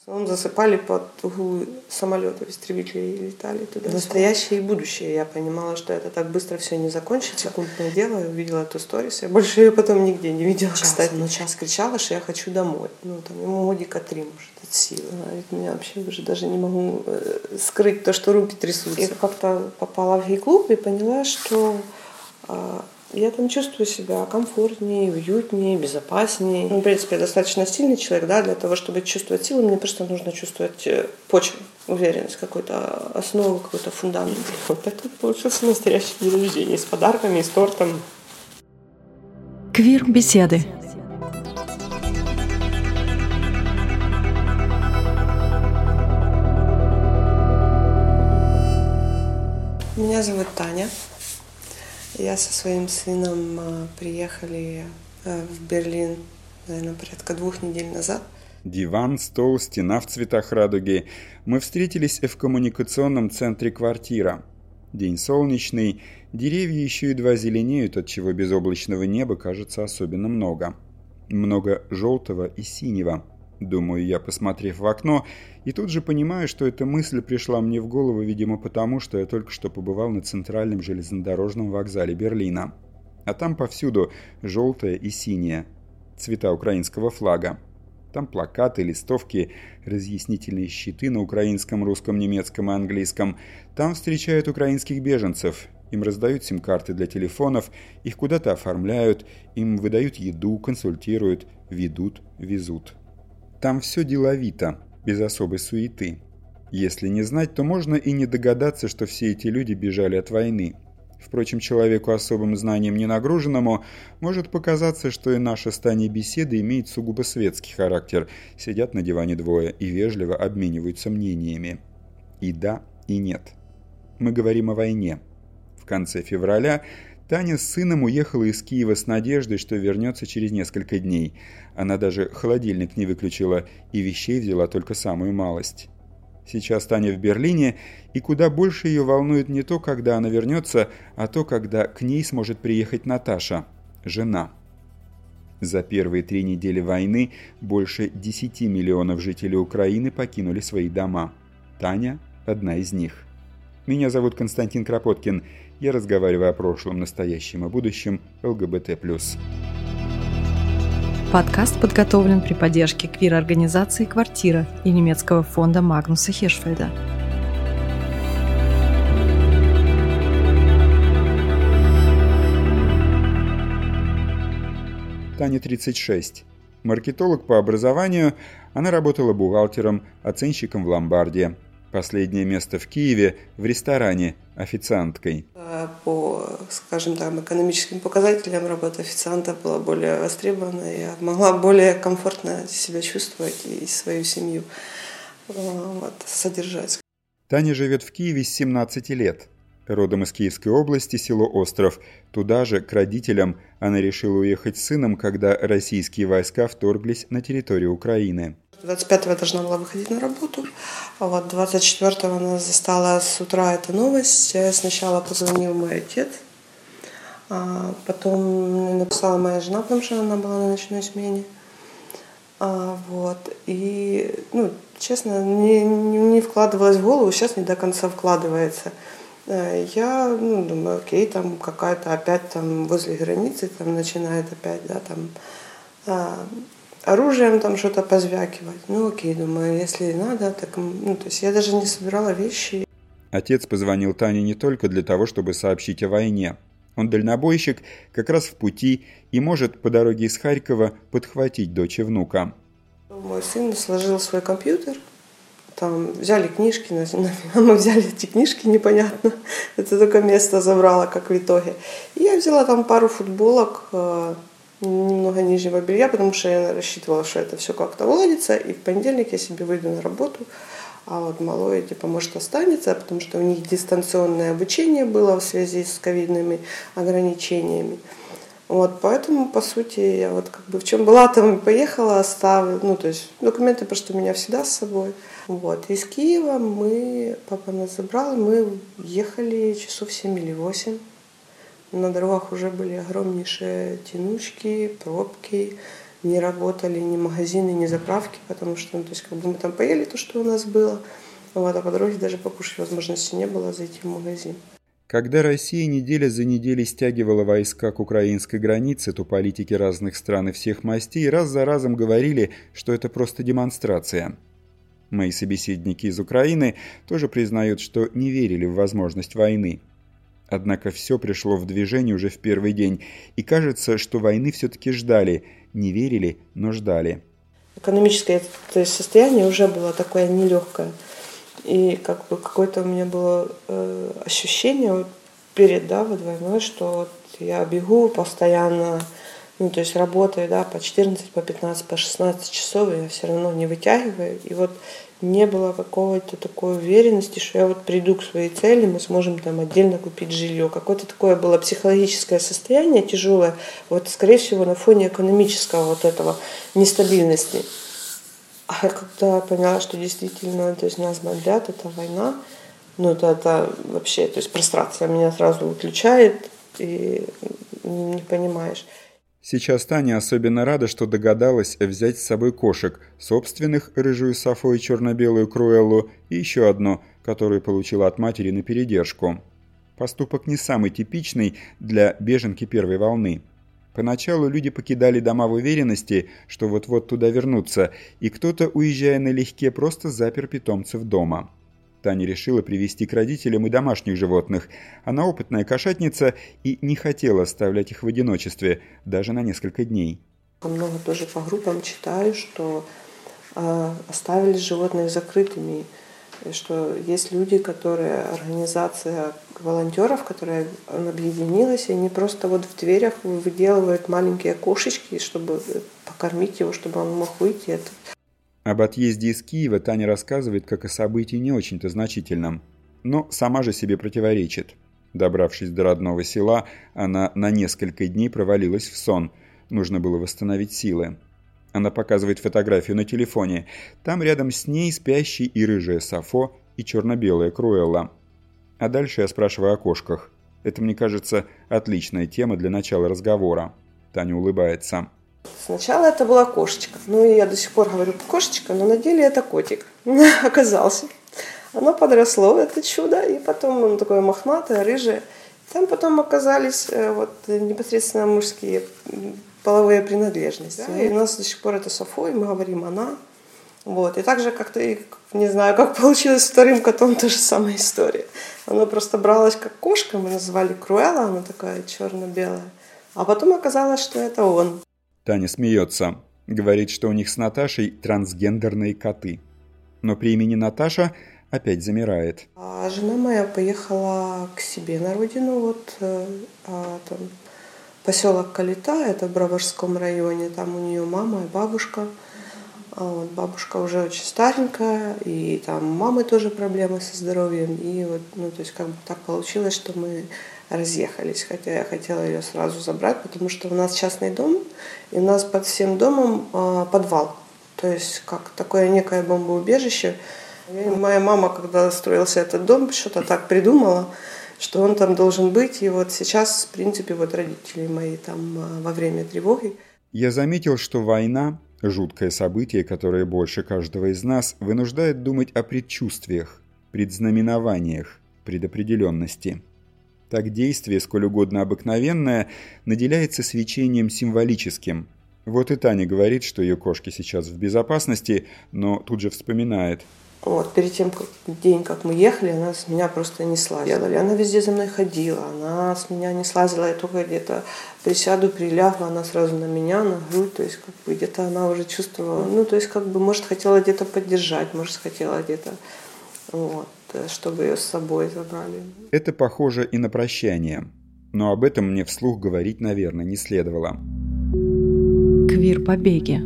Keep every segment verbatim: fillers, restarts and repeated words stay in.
Он засыпали под углы самолетов, истребители летали туда. Настоящее и будущее. Я понимала, что это так быстро все не закончится. Секундное дело, я увидела эту сторис. Я больше ее потом нигде не видела, час, кстати. Но час кричала, что я хочу домой. Ну, там, ему годика три, может, от силы. А ведь меня вообще уже даже не могу э, скрыть то, что руки трясутся. Я как-то попала в гей-клуб и поняла, что... Э, Я там чувствую себя комфортнее, уютнее, безопаснее. Ну, в принципе, я достаточно сильный человек, да, для того, чтобы чувствовать силу, мне просто нужно чувствовать почву, уверенность, какую-то основу, какой-то фундамент. Вот это получился настоящий день рождения с подарками, и с тортом. Квир-беседы. Меня зовут Таня. Я со своим сыном приехали в Берлин, наверное, порядка двух недель назад. Диван, стол, стена в цветах радуги. Мы встретились в коммуникационном центре «Квартира». День солнечный, деревья еще едва зеленеют, отчего безоблачного неба кажется особенно много. Много желтого и синего. Думаю я, посмотрев в окно, и тут же понимаю, что эта мысль пришла мне в голову, видимо, потому, что я только что побывал на центральном железнодорожном вокзале Берлина. А там повсюду желтое и синее, цвета украинского флага. Там плакаты, листовки, разъяснительные щиты на украинском, русском, немецком и английском. Там встречают украинских беженцев. Им раздают сим-карты для телефонов, их куда-то оформляют, им выдают еду, консультируют, ведут, везут. Там все деловито, без особой суеты. Если не знать, то можно и не догадаться, что все эти люди бежали от войны. Впрочем, человеку особым знанием не нагруженному может показаться, что и наша с Таней беседа имеет сугубо светский характер. Сидят на диване двое и вежливо обмениваются мнениями. И да, и нет. Мы говорим о войне. В конце февраля Таня с сыном уехала из Киева с надеждой, что вернется через несколько дней. Она даже холодильник не выключила и вещей взяла только самую малость. Сейчас Таня в Берлине, и куда больше ее волнует не то, когда она вернется, а то, когда к ней сможет приехать Наташа, жена. За первые три недели войны больше десяти миллионов жителей Украины покинули свои дома. Таня – одна из них. Меня зовут Константин Кропоткин. Я разговариваю о прошлом, настоящем и будущем ЛГБТ плюс. Подкаст подготовлен при поддержке квир-организации «Квартира» и немецкого фонда Магнуса Хиршфельда. Тане тридцать шесть. Маркетолог по образованию, она работала бухгалтером, оценщиком в ломбарде. Последнее место в Киеве в ресторане официанткой. По, скажем так, экономическим показателям работа официанта была более востребована. Я могла более комфортно себя чувствовать и свою семью вот, содержать. Таня живет в Киеве с семнадцати лет. Родом из Киевской области, село Остров. Туда же, к родителям, она решила уехать с сыном, когда российские войска вторглись на территорию Украины. двадцать пятого я должна была выходить на работу, а вот двадцать четвёртого она застала с утра эта новость. Сначала позвонил мой отец, а потом написала моя жена, потому что она была на ночной смене. А, вот. И, ну, честно, не, не вкладывалась в голову, сейчас не до конца вкладывается. Я, ну, думаю, окей, там какая-то опять там возле границы там начинает опять, да, там... А, оружием там что-то позвякивать. Ну окей, думаю, если надо, так... Ну, то есть я даже не собирала вещи. Отец позвонил Тане не только для того, чтобы сообщить о войне. Он дальнобойщик, как раз в пути, и может по дороге из Харькова подхватить дочь и внука. Мой сын сложил свой компьютер, там взяли книжки, нафига мы взяли эти книжки, непонятно. Это только место забрало, как в итоге. И я взяла там пару футболок, немного нижнего белья, потому что я рассчитывала, что это все как-то уладится, и в понедельник я себе выйду на работу, а вот малой, типа, может, останется, потому что у них дистанционное обучение было в связи с ковидными ограничениями. Вот, поэтому, по сути, я вот как бы в чем была, там и поехала, оставила, ну, то есть документы просто у меня всегда с собой. Вот, из Киева мы, папа нас забрал, мы ехали часов семь или восемь. На дорогах уже были огромнейшие тянучки, пробки, не работали ни магазины, ни заправки, потому что, ну, то есть, как бы мы там поели то, что у нас было, вот, а по дороге даже покушать возможности не было зайти в магазин. Когда Россия неделя за неделей стягивала войска к украинской границе, то политики разных стран и всех мастей раз за разом говорили, что это просто демонстрация. Мои собеседники из Украины тоже признают, что не верили в возможность войны. Однако все пришло в движение уже в первый день, и кажется, что войны все-таки ждали, не верили, но ждали. Экономическое, то есть, состояние уже было такое нелегкое. И как бы какое-то у меня было э, ощущение вот перед, да, вот войной, что вот я бегу постоянно, ну, то есть работаю, да, по четырнадцать, по пятнадцать, по шестнадцать часов, и я все равно не вытягиваю. И вот не было какой-то такой уверенности, что я вот приду к своей цели, мы сможем там отдельно купить жилье. Какое-то такое было психологическое состояние тяжелое, вот, скорее всего, на фоне экономического вот этого нестабильности. А я когда поняла, что действительно, то есть нас бомбят, это война, ну это, это вообще, то есть прострация меня сразу выключает, и не понимаешь. Сейчас Таня особенно рада, что догадалась взять с собой кошек, собственных, рыжую Сафо и черно-белую Круэллу, и еще одну, которую получила от матери на передержку. Поступок не самый типичный для беженки первой волны. Поначалу люди покидали дома в уверенности, что вот-вот туда вернутся, и кто-то, уезжая налегке, просто запер питомцев дома. Таня решила привести к родителям и домашних животных. Она опытная кошатница и не хотела оставлять их в одиночестве, даже на несколько дней. Много тоже по группам читаю, что э, оставили животных закрытыми, что есть люди, которые, организация волонтеров, которая объединилась, и они просто вот в дверях выделывают маленькие кошечки, чтобы покормить его, чтобы он мог выйти. Об отъезде из Киева Таня рассказывает как о событии не очень-то значительном, но сама же себе противоречит. Добравшись до родного села, она на несколько дней провалилась в сон, нужно было восстановить силы. Она показывает фотографию на телефоне. Там рядом с ней спящий и рыжая Сафо, и черно-белая Круэлла. А дальше я спрашиваю о кошках. Это, мне кажется, отличная тема для начала разговора. Таня улыбается. Сначала это была кошечка. Ну, и я до сих пор говорю кошечка, но на деле это котик оказался. Оно подросло, это чудо, и потом он такое мохнатое, рыжее. Там потом оказались вот непосредственно мужские половые принадлежности. Да, и у нас до сих пор это Сафо, и мы говорим она. Вот. И также как-то, не знаю, как получилось с вторым котом, та же самая история. Оно просто бралось как кошка, мы называли Круэлла, она такая черно-белая. А потом оказалось, что это он. Таня смеется. Говорит, что у них с Наташей трансгендерные коты. Но при имени Наташа опять замирает. А жена моя поехала к себе на родину, вот а, там, поселок Калита, это в Броварском районе, там у нее мама и бабушка. А вот бабушка уже очень старенькая, и там у мамы тоже проблемы со здоровьем. И вот, ну, то есть как бы так получилось, что мы разъехались, хотя я хотела ее сразу забрать, потому что у нас частный дом, и у нас под всем домом а, подвал, то есть как такое некое бомбоубежище. И моя мама, когда строился этот дом, что-то так придумала, что он там должен быть, и вот сейчас, в принципе, вот родители мои там а, во время тревоги. Я заметил, что война, жуткое событие, которое больше каждого из нас, вынуждает думать о предчувствиях, предзнаменованиях, предопределенности. Так действие, сколь угодно обыкновенное, наделяется свечением символическим. Вот и Таня говорит, что ее кошки сейчас в безопасности, но тут же вспоминает. Вот, перед тем, как день, как мы ехали, она с меня просто не слазила. Она везде за мной ходила, она с меня не слазила. Я только где-то присяду, прилягла, она сразу на меня, на грудь. То есть, как бы где-то она уже чувствовала. Ну, то есть, как бы, может, хотела где-то поддержать, может, хотела где-то, вот, чтобы ее с собой забрали. Это похоже и на прощание. Но об этом мне вслух говорить, наверное, не следовало. Квир-побеги.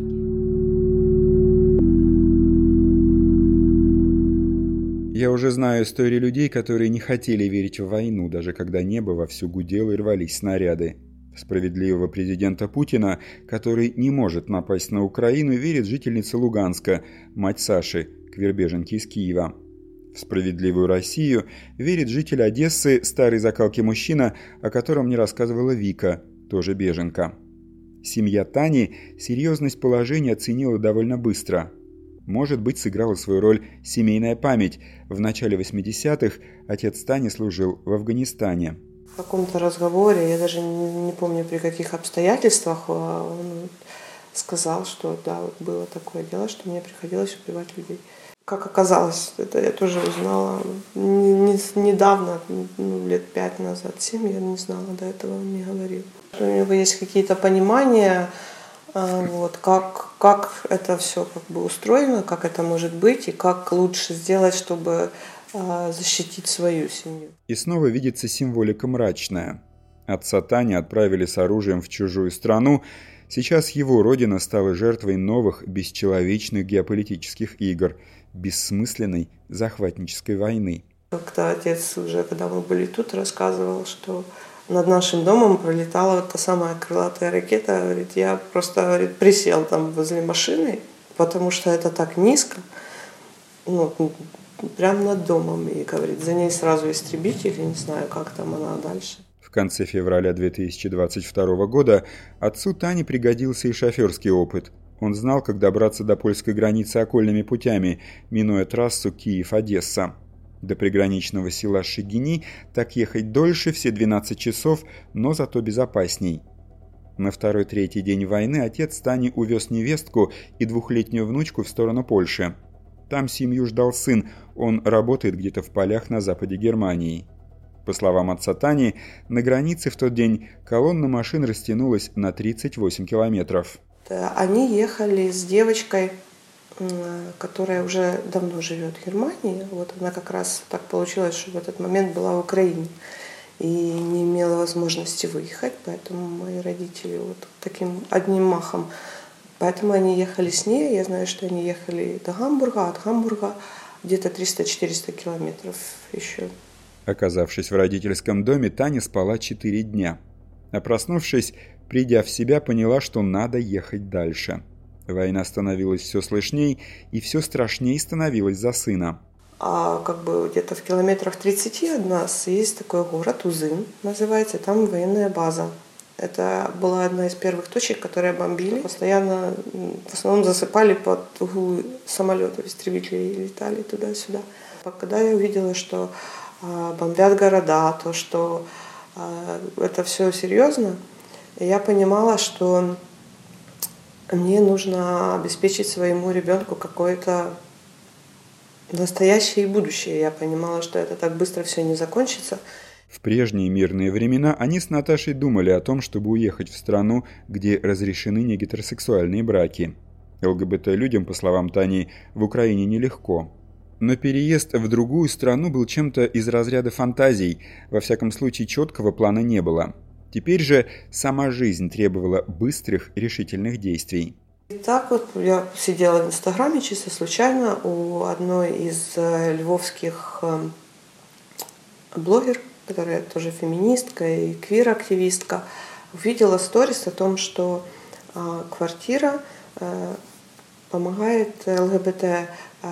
Я уже знаю истории людей, которые не хотели верить в войну, даже когда небо вовсю гудело и рвались снаряды. В справедливого президента Путина, который не может напасть на Украину, верит жительница Луганска, мать Саши, квир-беженки из Киева. В справедливую Россию верит житель Одессы, старой закалки мужчина, о котором мне рассказывала Вика, тоже беженка. Семья Тани серьезность положения оценила довольно быстро. Может быть, сыграла свою роль семейная память. В начале восьмидесятых отец Тани служил в Афганистане. В каком-то разговоре, я даже не помню при каких обстоятельствах, он сказал, что да, вот было такое дело, что мне приходилось убивать людей. Как оказалось, это я тоже узнала не, не, недавно, ну, лет пять назад, семь, я не знала, до этого он не говорил. У него есть какие-то понимания, вот, как, как это все как бы устроено, как это может быть и как лучше сделать, чтобы защитить свою семью. И снова видится символика мрачная. Отца Тани отправили с оружием в чужую страну. Сейчас его родина стала жертвой новых бесчеловечных геополитических игр, бессмысленной захватнической войны. Когда отец уже, когда мы были тут, рассказывал, что над нашим домом пролетала вот та самая крылатая ракета. Говорит, я просто, говорит, присел там возле машины, потому что это так низко, ну, прямо над домом. И, говорит, за ней сразу истребители, не знаю, как там она дальше. В конце февраля две тысячи двадцать второго года отцу Тани пригодился и шоферский опыт. Он знал, как добраться до польской границы окольными путями, минуя трассу Киев-Одесса. До приграничного села Шигини так ехать дольше, все двенадцать часов, но зато безопасней. На второй-третий день войны отец Тани увез невестку и двухлетнюю внучку в сторону Польши. Там семью ждал сын, он работает где-то в полях на западе Германии. По словам отца Тани, на границе в тот день колонна машин растянулась на тридцать восемь километров. Они ехали с девочкой, которая уже давно живет в Германии. Вот она как раз так получилось, что в этот момент была в Украине и не имела возможности выехать, поэтому мои родители вот таким одним махом. Поэтому они ехали с ней. Я знаю, что они ехали до Гамбурга, от Гамбурга где-то триста-четыреста километров еще. Оказавшись в родительском доме, Таня спала четыре дня. А проснувшись, придя в себя, поняла, что надо ехать дальше. Война становилась все слышней, и все страшней становилось за сына. А как бы где-то в километрах тридцати от нас есть такой город Узын, называется, там военная база. Это была одна из первых точек, которые бомбили. Постоянно, в основном засыпали под углы самолетов, истребители летали туда-сюда. Когда я увидела, что бомбят города, то, что это все серьезно, я понимала, что мне нужно обеспечить своему ребенку какое-то настоящее и будущее. Я понимала, что это так быстро все не закончится. В прежние мирные времена они с Наташей думали о том, чтобы уехать в страну, где разрешены негетеросексуальные браки. ЛГБТ-людям, по словам Тани, в Украине нелегко. Но переезд в другую страну был чем-то из разряда фантазий, во всяком случае четкого плана не было. Теперь же сама жизнь требовала быстрых, решительных действий. И так вот я сидела в Инстаграме чисто случайно у одной из львовских блогеров, которая тоже феминистка и квир-активистка, увидела сторис о том, что квартира помогает ЛГБТ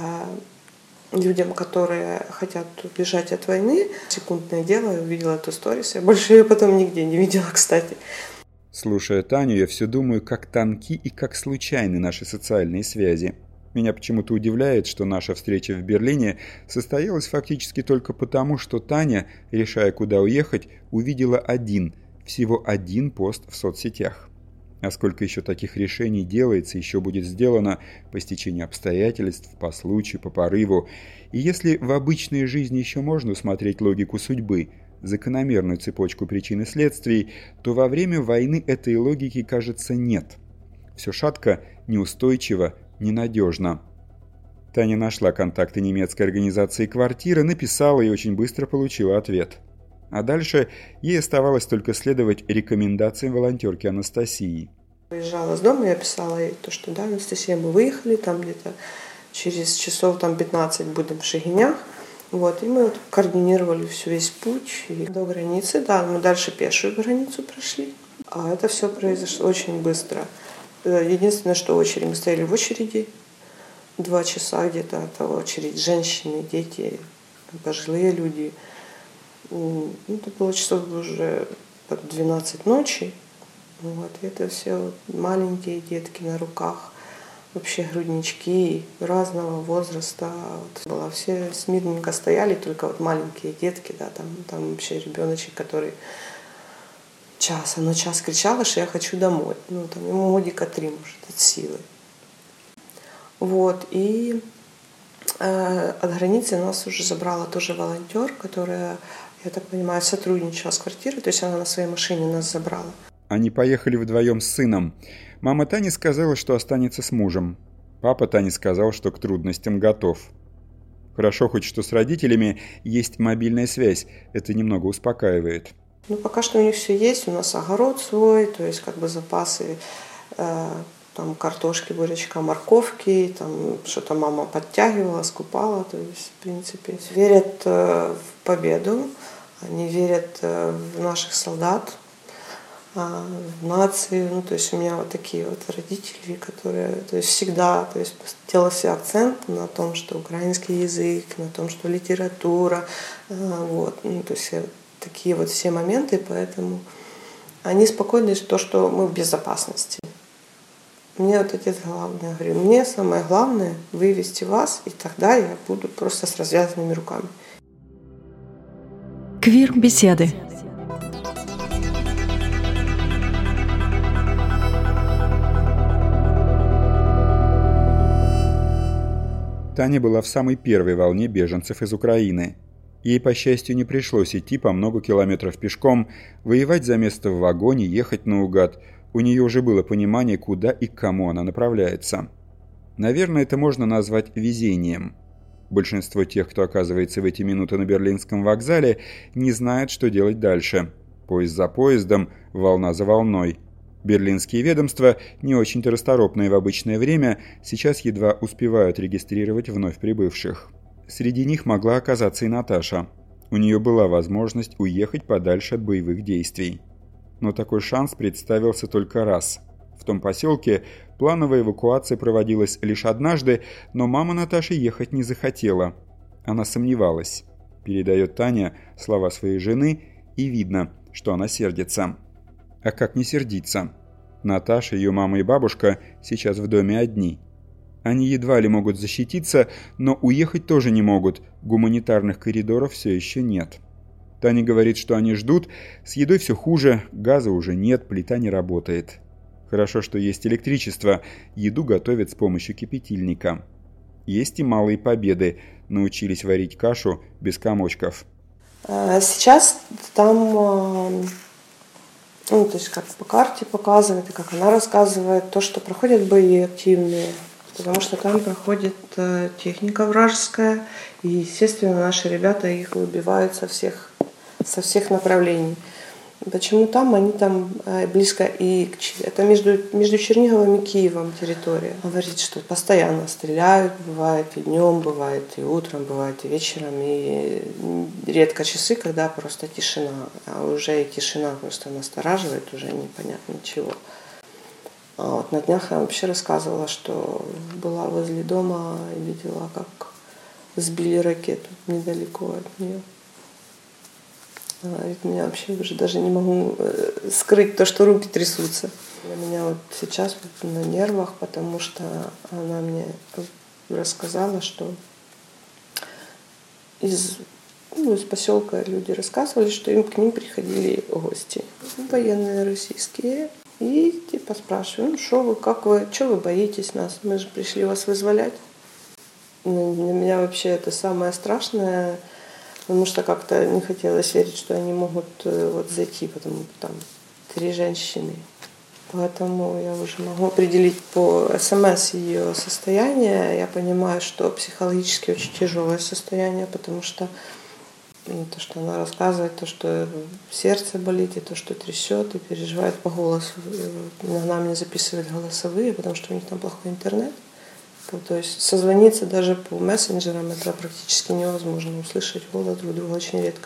людям, которые хотят убежать от войны. Секундное дело, я увидела эту сторис. Я больше ее потом нигде не видела, кстати. Слушая Таню, я все думаю, как тонки и как случайны наши социальные связи. Меня почему-то удивляет, что наша встреча в Берлине состоялась фактически только потому, что Таня, решая, куда уехать, увидела один, всего один пост в соцсетях. А сколько еще таких решений делается, еще будет сделано по стечению обстоятельств, по случаю, по порыву. И если в обычной жизни еще можно усмотреть логику судьбы, закономерную цепочку причин и следствий, то во время войны этой логики, кажется, нет. Все шатко, неустойчиво, ненадежно. Таня нашла контакты немецкой организации «Квартира», написала и очень быстро получила ответ. А дальше ей оставалось только следовать рекомендациям волонтерки Анастасии. Выезжала с дома, я писала ей то, что да, Анастасия, мы выехали, там где-то через часов там, пятнадцать будем в Шигинях. Вот, и мы вот координировали всю весь путь и до границы. Да, мы дальше пешую границу прошли. А это все произошло очень быстро. Единственное, что очередь, мы стояли в очереди два часа где-то, это очередь женщины, дети, пожилые люди. Это было часов уже под двенадцать ночи. Вот. И это все вот маленькие детки на руках, вообще груднички разного возраста. Вот было, все смирненько стояли, только вот маленькие детки, да, там, там вообще ребеночек, который час, она час кричала, что я хочу домой. Ну, там ему годика три, может, от силы. Вот, и э, от границы нас уже забрала тоже волонтер, которая, я так понимаю, сотрудничала с квартирой, то есть она на своей машине нас забрала. Они поехали вдвоем с сыном. Мама Тани сказала, что останется с мужем. Папа Тани сказал, что к трудностям готов. Хорошо хоть, что с родителями есть мобильная связь, это немного успокаивает. Ну, пока что у них все есть, у нас огород свой, то есть как бы запасы э, там картошки, бурячка, морковки, там что-то мама подтягивала, скупала, то есть в принципе верят э, в победу, они верят э, в наших солдат, э, в нации, ну то есть у меня вот такие вот родители, которые, то есть всегда, то есть делался акцент на том, что украинский язык, на том, что литература, э, вот, ну то есть такие вот все моменты, поэтому они спокойны, то, что мы в безопасности. Мне вот отец главное говорил, мне самое главное вывести вас, и тогда я буду просто с развязанными руками. Квир-беседы. Таня была в самой первой волне беженцев из Украины. Ей, по счастью, не пришлось идти по много километров пешком, воевать за место в вагоне, ехать наугад. У нее уже было понимание, куда и к кому она направляется. Наверное, это можно назвать везением. Большинство тех, кто оказывается в эти минуты на Берлинском вокзале, не знает, что делать дальше. Поезд за поездом, волна за волной. Берлинские ведомства, не очень-то расторопные в обычное время, сейчас едва успевают регистрировать вновь прибывших. Среди них могла оказаться и Наташа. У нее была возможность уехать подальше от боевых действий. Но такой шанс представился только раз. В том поселке плановая эвакуация проводилась лишь однажды, но мама Наташи ехать не захотела. Она сомневалась. Передает Таня слова своей жены, и видно, что она сердится. А как не сердиться? Наташа, ее мама и бабушка сейчас в доме одни. Они едва ли могут защититься, но уехать тоже не могут, гуманитарных коридоров все еще нет. Таня говорит, что они ждут, с едой все хуже, газа уже нет, плита не работает. Хорошо, что есть электричество, еду готовят с помощью кипятильника. Есть и малые победы, научились варить кашу без комочков. Сейчас там, ну, то есть как по карте показывает, и как она рассказывает, то, что проходят бои активные. Потому что там проходит э, техника вражеская, и, естественно, наши ребята их выбивают со всех, со всех направлений. Почему там? Они там э, близко и к, это между, между Черниговым и Киевом территория. Говорит, что постоянно стреляют, бывает и днем, бывает и утром, бывает и вечером, и редко часы, когда просто тишина. А уже и тишина просто настораживает, уже непонятно чего. А вот на днях я вообще рассказывала, что была возле дома и видела, как сбили ракету недалеко от нее. Она говорит, меня вообще уже даже не могу скрыть то, что руки трясутся. Для меня вот сейчас вот на нервах, потому что она мне рассказала, что из, ну, из поселка люди рассказывали, что им к ним приходили гости, военные российские. И типа спрашиваю, ну что вы, как вы, что вы боитесь нас? Мы же пришли вас вызволять. Ну, для меня вообще это самое страшное, потому что как-то не хотелось верить, что они могут вот зайти, потому что там три женщины. Поэтому я уже могу определить по СМС ее состояние. Я понимаю, что психологически очень тяжелое состояние, потому что то, что она рассказывает, то, что сердце болит, и то, что трясет, и переживает по голосу. И иногда мне записывают голосовые, потому что у них там плохой интернет. То есть созвониться даже по мессенджерам это практически невозможно. Услышать голос друг друга очень редко.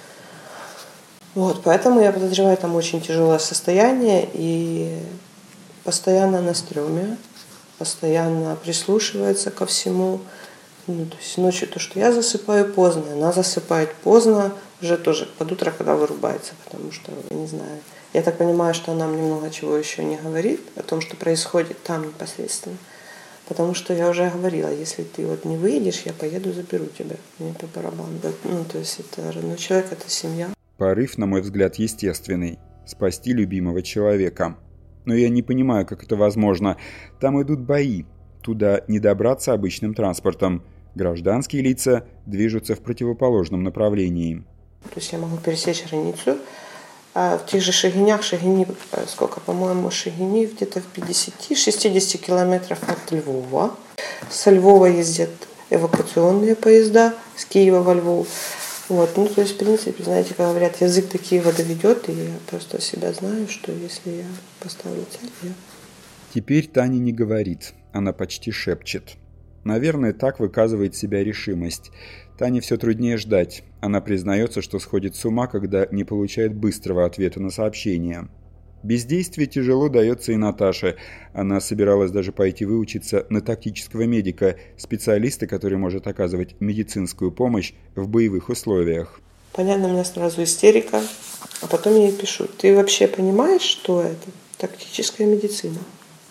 Вот, поэтому я подозреваю, там очень тяжелое состояние, и постоянно на стрёме, постоянно прислушивается ко всему. Ну, то есть ночью то, что я засыпаю поздно, она засыпает поздно, уже тоже под утро, когда вырубается, потому что, я не знаю, я так понимаю, что она мне много чего еще не говорит о том, что происходит там непосредственно. Потому что я уже говорила, если ты вот не выйдешь, я поеду, заберу тебя. Мне по барабану. Ну, то есть это родной человек, это семья. Порыв, на мой взгляд, естественный. Спасти любимого человека. Но я не понимаю, как это возможно. Там идут бои. Туда не добраться обычным транспортом. Гражданские лица движутся в противоположном направлении. То есть я могу пересечь границу. А в тех же Шегинях, Шегини, сколько, по-моему, Шегини где-то в пятьдесят-шестьдесят километров от Львова. Со Львова ездят эвакуационные поезда с Киева во Львов. Вот, ну, то есть, в принципе, знаете, как говорят, язык до Киева доведет, и я просто себя знаю, что если я поставлю цель, я... Теперь Таня не говорит, она почти шепчет. Наверное, так выказывает себя решимость. Тане все труднее ждать. Она признается, что сходит с ума, когда не получает быстрого ответа на сообщение. Бездействие тяжело дается и Наташе. Она собиралась даже пойти выучиться на тактического медика, специалиста, который может оказывать медицинскую помощь в боевых условиях. Понятно, у меня сразу истерика, а потом я ей пишу: ты вообще понимаешь, что это тактическая медицина?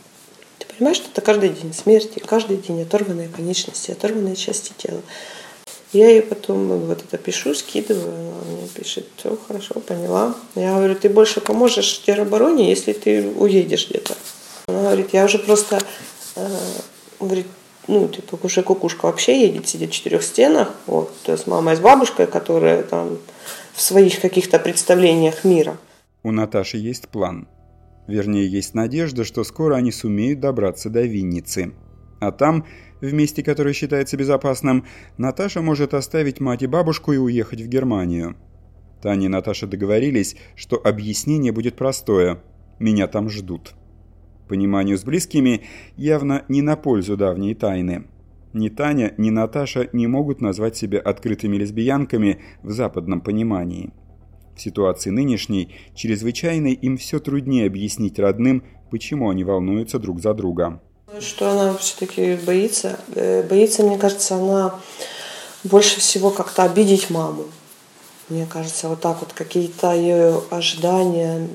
Ты понимаешь, что это каждый день смерти, каждый день оторванные конечности, оторванные части тела. Я ей потом вот это пишу, скидываю, она мне пишет: все хорошо, поняла. Я говорю: ты больше поможешь теробороне, если ты уедешь где-то. Она говорит: я уже просто, э, говорит, ну, типа, уже кукушка вообще едет, сидит в четырех стенах, вот, то есть мама с бабушкой, которые там в своих каких-то представлениях мира. У Наташи есть план. Вернее, есть надежда, что скоро они сумеют добраться до Винницы. А там, в месте, которое считается безопасным, Наташа может оставить мать и бабушку и уехать в Германию. Таня и Наташа договорились, что объяснение будет простое: меня там ждут. Пониманию с близкими явно не на пользу давней тайны. Ни Таня, ни Наташа не могут назвать себя открытыми лесбиянками в западном понимании. В ситуации нынешней, чрезвычайной, им все труднее объяснить родным, почему они волнуются друг за друга. Что она все-таки боится? Боится, мне кажется, она больше всего как-то обидеть маму. Мне кажется, вот так вот какие-то ее ожидания.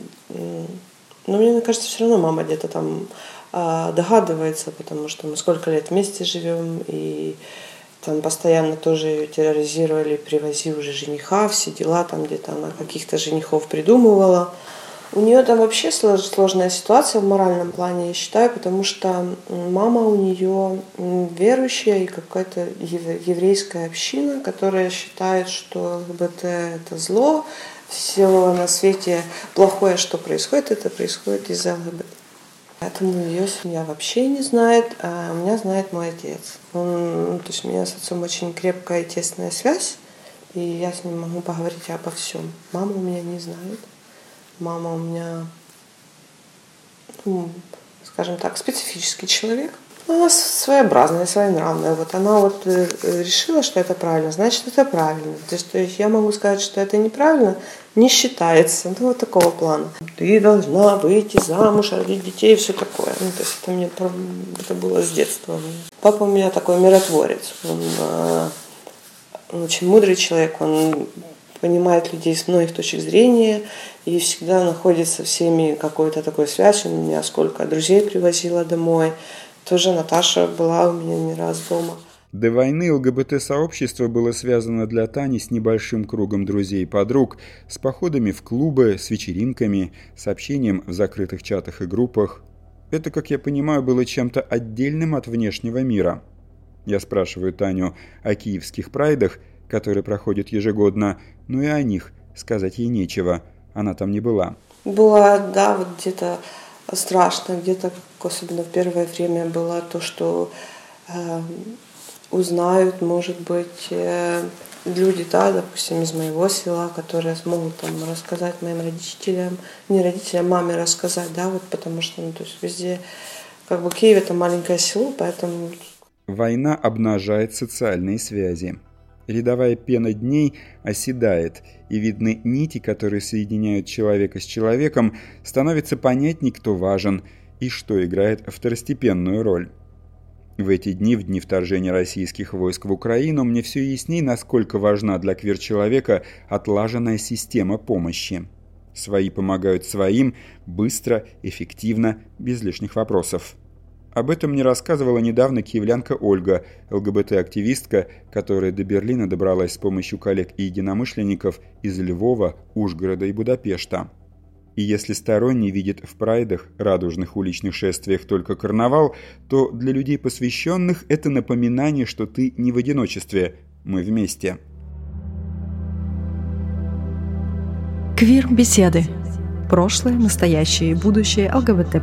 Но мне кажется, все равно мама где-то там догадывается, потому что мы сколько лет вместе живем, и там постоянно тоже ее терроризировали, привозили уже жениха, все дела, там где-то она каких-то женихов придумывала. У нее там вообще сложная ситуация в моральном плане, я считаю, потому что мама у нее верующая и какая-то еврейская община, которая считает, что ЛГБТ – это зло, все на свете плохое, что происходит, это происходит из-за ЛГБТ. Поэтому ее семья вообще не знает, а меня знает мой отец. Он, то есть у меня с отцом очень крепкая и тесная связь, и я с ним могу поговорить обо всем. Мама у меня не знает. Мама у меня, ну, скажем так, специфический человек. Она своеобразная, своенравная. Вот она вот решила, что это правильно, значит, это правильно. То есть, то есть я могу сказать, что это неправильно, не считается. Ну, вот такого плана. Ты должна выйти замуж, родить детей и все такое. Ну, то есть это мне это было с детства. Папа у меня такой миротворец. Он, он очень мудрый человек, он понимает людей с многих точек зрения и всегда находит со всеми какую-то такую связь. У меня сколько друзей привозила домой. Тоже Наташа была у меня не раз дома. До войны ЛГБТ-сообщество было связано для Тани с небольшим кругом друзей и подруг, с походами в клубы, с вечеринками, с общением в закрытых чатах и группах. Это, как я понимаю, было чем-то отдельным от внешнего мира. Я спрашиваю Таню о киевских прайдах, которые проходят ежегодно, но и о них сказать ей нечего, она там не была. Была, да, вот где-то страшно, где-то, особенно в первое время, было то, что э, узнают, может быть, э, люди, да, допустим, из моего села, которые смогут там рассказать моим родителям, не родителям, маме рассказать, да, вот потому что, ну, то есть везде, как бы Киев это маленькое село, поэтому... Война обнажает социальные связи. Рядовая пена дней оседает, и видны нити, которые соединяют человека с человеком, становится понятней, кто важен и что играет второстепенную роль. В эти дни, в дни вторжения российских войск в Украину, мне все ясней, насколько важна для квир-человека отлаженная система помощи. Свои помогают своим, быстро, эффективно, без лишних вопросов. Об этом мне рассказывала недавно киевлянка Ольга, ЛГБТ-активистка, которая до Берлина добралась с помощью коллег и единомышленников из Львова, Ужгорода и Будапешта. И если сторонний видит в прайдах, радужных уличных шествиях только карнавал, то для людей посвященных это напоминание, что ты не в одиночестве, мы вместе. Квир-беседы. Прошлое, настоящее и будущее ЛГБТ+.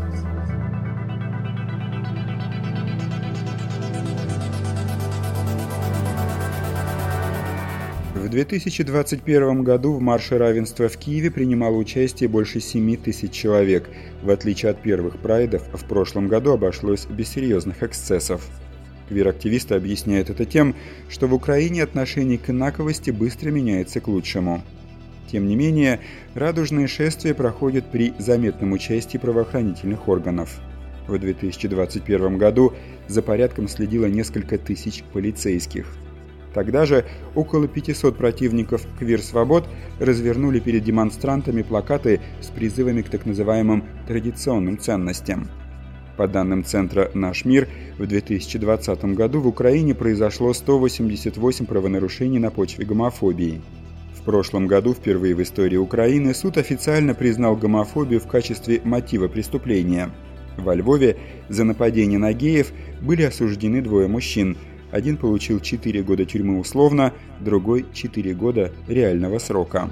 В две тысячи двадцать первом году в Марше равенства в Киеве принимало участие больше семи тысяч человек. В отличие от первых прайдов, в прошлом году обошлось без серьезных эксцессов. Квир-активисты объясняют это тем, что в Украине отношение к инаковости быстро меняется к лучшему. Тем не менее, радужные шествия проходят при заметном участии правоохранительных органов. В две тысячи двадцать первом году за порядком следило несколько тысяч полицейских. Тогда же около пятисот противников квир-свобод развернули перед демонстрантами плакаты с призывами к так называемым традиционным ценностям. По данным центра «Наш мир», в две тысячи двадцатом году в Украине произошло сто восемьдесят восемь правонарушений на почве гомофобии. В прошлом году впервые в истории Украины суд официально признал гомофобию в качестве мотива преступления. Во Львове за нападение на геев были осуждены двое мужчин. Один получил четыре года тюрьмы условно, другой – четыре года реального срока.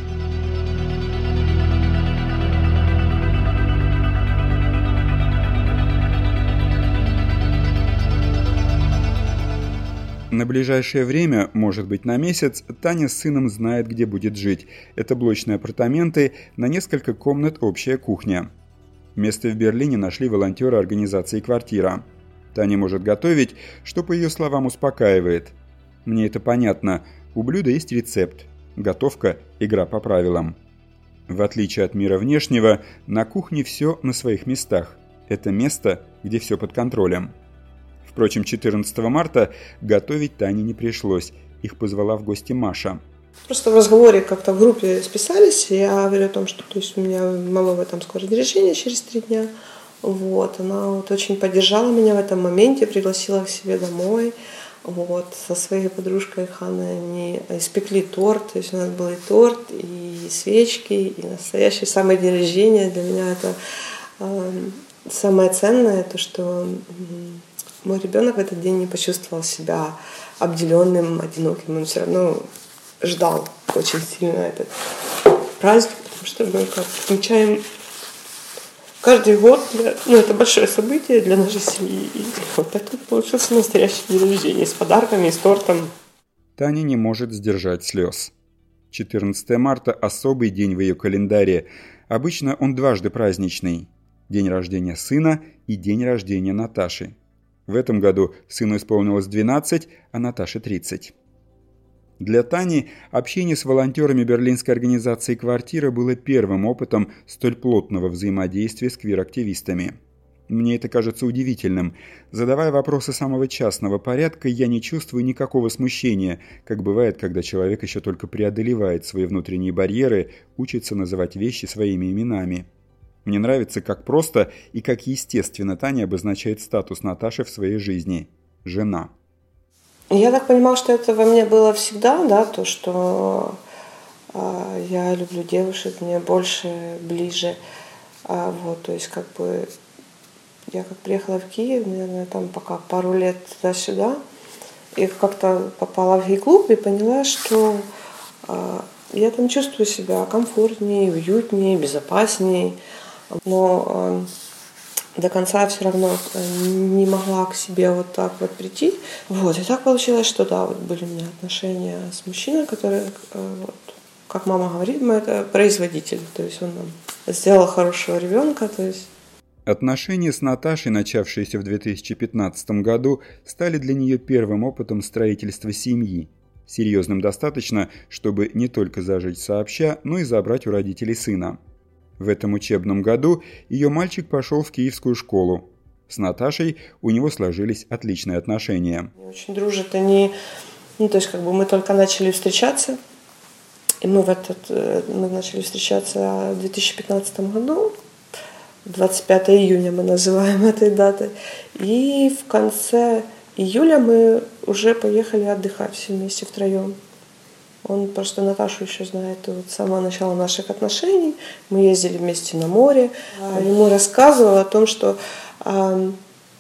На ближайшее время, может быть на месяц, Таня с сыном знает, где будет жить. Это блочные апартаменты, на несколько комнат общая кухня. Место в Берлине нашли волонтеры организации «Квартира». Таня может готовить, что, по ее словам, успокаивает. Мне это понятно. У блюда есть рецепт. Готовка – игра по правилам. В отличие от мира внешнего, на кухне все на своих местах. Это место, где все под контролем. Впрочем, четырнадцатого марта готовить Тане не пришлось. Их позвала в гости Маша. Просто в разговоре как-то в группе списались, и я говорю о том, что то есть у меня малого там скоро день рождения через три дня. Вот, она вот очень поддержала меня в этом моменте, пригласила к себе домой. Вот, со своей подружкой Ханной они испекли торт, то есть у нас был и торт, и свечки, и настоящий самый день рождения. Для меня это э, самое ценное, то, что э, мой ребенок в этот день не почувствовал себя обделенным, одиноким, он все равно ждал очень сильно этот праздник, потому что мы как отмечаем каждый год, для, ну, это большое событие для нашей семьи. И вот это получился настоящий день рождения с подарками, с тортом. Таня не может сдержать слез. четырнадцатого марта – особый день в ее календаре. Обычно он дважды праздничный. День рождения сына и день рождения Наташи. В этом году сыну исполнилось двенадцать, а Наташе тридцать. Для Тани общение с волонтерами берлинской организации «Квартира» было первым опытом столь плотного взаимодействия с квир-активистами. Мне это кажется удивительным. Задавая вопросы самого частного порядка, я не чувствую никакого смущения, как бывает, когда человек еще только преодолевает свои внутренние барьеры, учится называть вещи своими именами. Мне нравится, как просто и как естественно Таня обозначает статус Наташи в своей жизни – жена. Я так понимала, что это во мне было всегда, да, то, что э, я люблю девушек, мне больше, ближе. А, вот, то есть, как бы, я как приехала в Киев, наверное, там пока пару лет туда-сюда, и как-то попала в гей-клуб и поняла, что э, я там чувствую себя комфортнее, уютнее, безопаснее, но... Э, до конца все равно не могла к себе вот так вот прийти. Вот, и так получилось, что да, вот были у меня отношения с мужчиной, который, вот, как мама говорит, мы это производитель, то есть он нам сделал хорошего ребенка, то есть... Отношения с Наташей, начавшиеся в две тысячи пятнадцатом году, стали для нее первым опытом строительства семьи. Серьезным достаточно, чтобы не только зажить сообща, но и забрать у родителей сына. В этом учебном году ее мальчик пошел в киевскую школу. С Наташей у него сложились отличные отношения. Очень дружат они, ну, то есть как бы мы только начали встречаться, и мы в этот, мы начали встречаться в две тысячи пятнадцатом году, двадцать пятого июня мы называем этой датой, и в конце июля мы уже поехали отдыхать все вместе втроем. Он просто Наташу еще знает вот с самого начала наших отношений. Мы ездили вместе на море. Ему рассказывала о том, что да,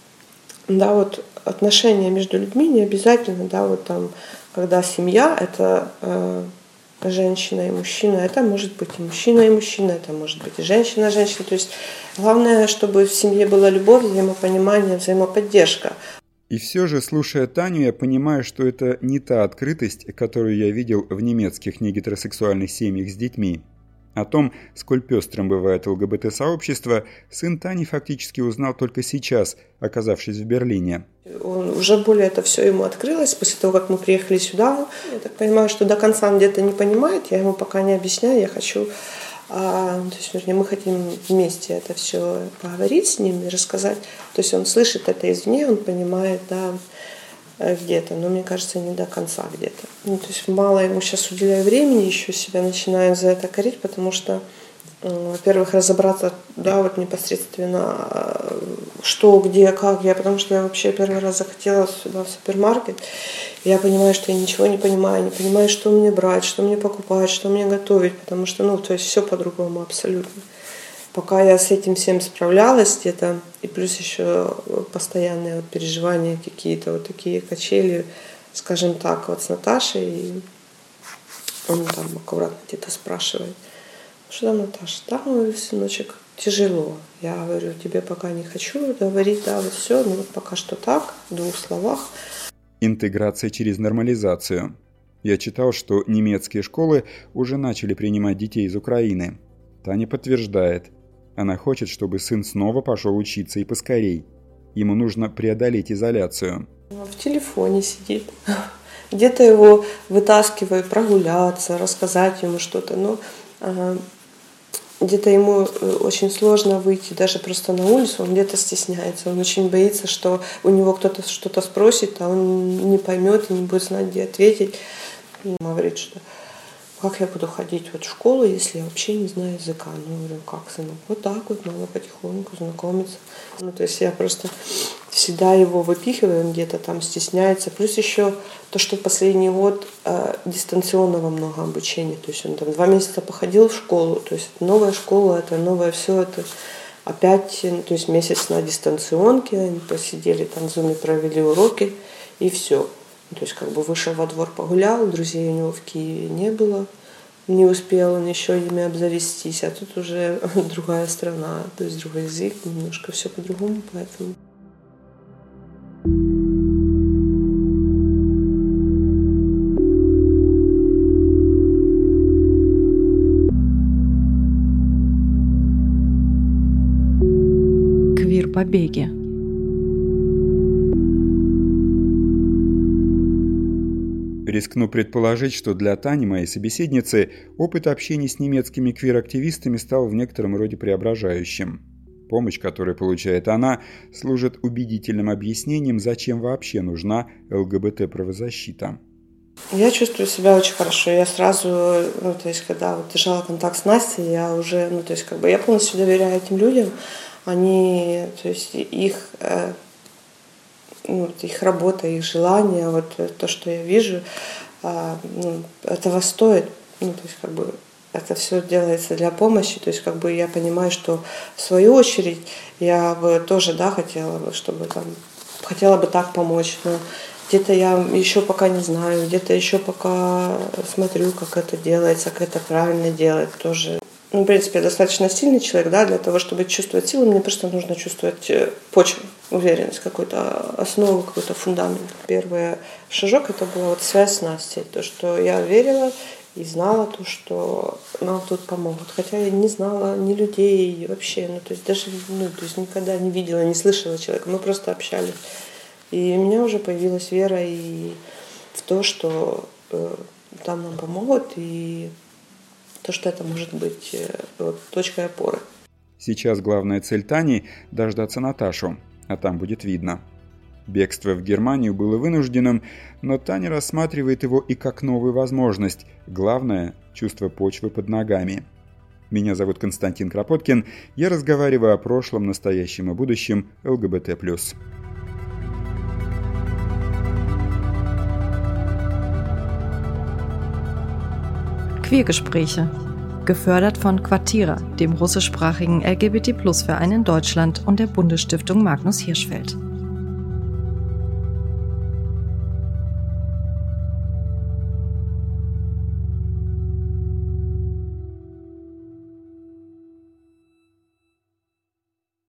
вот отношения между людьми не обязательно, да, вот там, когда семья — это э, женщина и мужчина, это может быть и мужчина и мужчина, это может быть и женщина и женщина. То есть главное, чтобы в семье была любовь, взаимопонимание, взаимоподдержка. И все же, слушая Таню, я понимаю, что это не та открытость, которую я видел в немецких негетеросексуальных семьях с детьми. О том, сколь пестрым бывает ЛГБТ-сообщество, сын Тани фактически узнал только сейчас, оказавшись в Берлине. Он уже более это все ему открылось после того, как мы приехали сюда. Я так понимаю, что до конца он где-то не понимает, я ему пока не объясняю, я хочу... А, то есть, вернее, мы хотим вместе это все поговорить с ним и рассказать. То есть он слышит это извне, он понимает, да, где-то, но мне кажется, не до конца где-то. Ну, то есть мало ему сейчас уделяю времени, еще себя начинаю за это корить, потому что, во-первых, разобраться, да, вот непосредственно, что, где, как я, потому что я вообще первый раз захотела сюда в супермаркет, и я понимаю, что я ничего не понимаю, не понимаю, что мне брать, что мне покупать, что мне готовить, потому что, ну, то есть все по-другому абсолютно. Пока я с этим всем справлялась где-то, и плюс еще постоянные вот переживания какие-то, вот такие качели, скажем так, вот с Наташей, и он там аккуратно где-то спрашивает, что там, Наташа? Да, говорю, сыночек, тяжело. Я говорю, тебе пока не хочу говорить, да, вот все, ну вот пока что так, в двух словах. Интеграция через нормализацию. Я читал, что немецкие школы уже начали принимать детей из Украины. Таня подтверждает. Она хочет, чтобы сын снова пошел учиться и поскорей. Ему нужно преодолеть изоляцию. В телефоне сидит. Где-то его вытаскиваю, прогуляться, рассказать ему что-то. Но ага, где-то ему очень сложно выйти даже просто на улицу, он где-то стесняется. Он очень боится, что у него кто-то что-то спросит, а он не поймет и не будет знать, где ответить. Он говорит, что как я буду ходить вот в школу, если я вообще не знаю языка? Ну, я говорю, как, сынок? Вот так вот, надо потихоньку знакомиться. Ну, то есть я просто всегда его выпихиваю, он где-то там стесняется. Плюс еще то, что в последний год э, дистанционного много обучения. То есть он там два месяца походил в школу, то есть новая школа, это новое все, это опять, то есть месяц на дистанционке, они посидели там в зуме, провели уроки и все. То есть как бы вышел во двор, погулял, друзей у него в Киеве не было, не успел он еще ими обзавестись, а тут уже другая страна, то есть другой язык, немножко все по-другому, поэтому... Квир-побеги. Рискну предположить, что для Тани, моей собеседницы, опыт общения с немецкими квир-активистами стал в некотором роде преображающим. Помощь, которую получает она, служит убедительным объяснением, зачем вообще нужна ЛГБТ-правозащита. Я чувствую себя очень хорошо. Я сразу, ну, то есть, когда вот держала контакт с Настей, я уже, ну, то есть, как бы я полностью доверяю этим людям. Они, то есть, их... Ну, их работа, их желание, вот то, что я вижу, ну, этого стоит. Ну, то есть, как бы, это все делается для помощи. То есть, как бы, я понимаю, что в свою очередь я бы тоже, да, хотела бы, чтобы там, хотела бы так помочь, но где-то я еще пока не знаю, где-то еще пока смотрю, как это делается, как это правильно делать тоже. Ну, в принципе, я достаточно сильный человек, да, для того, чтобы чувствовать силу, мне просто нужно чувствовать почву, уверенность, какую-то основу, какой-то фундамент. Первый шажок — это была вот связь с Настей, то, что я верила и знала то, что нам тут помогут. Хотя я не знала ни людей вообще, ну, то есть даже, ну, то есть никогда не видела, не слышала человека, мы просто общались. И у меня уже появилась вера и в то, что э, там нам помогут, и то, что это может быть вот, точкой опоры. Сейчас главная цель Тани – дождаться Наташу. а там будет видно. Бегство в Германию было вынужденным, но Таня рассматривает его и как новую возможность. Главное – чувство почвы под ногами. Меня зовут Константин Кропоткин. Я разговариваю о прошлом, настоящем и будущем ЛГБТ плюс. Queergespräche. Gefördert von Quartira, dem russischsprachigen L G B T Plus Verein in Deutschland und der Bundesstiftung Magnus Hirschfeld.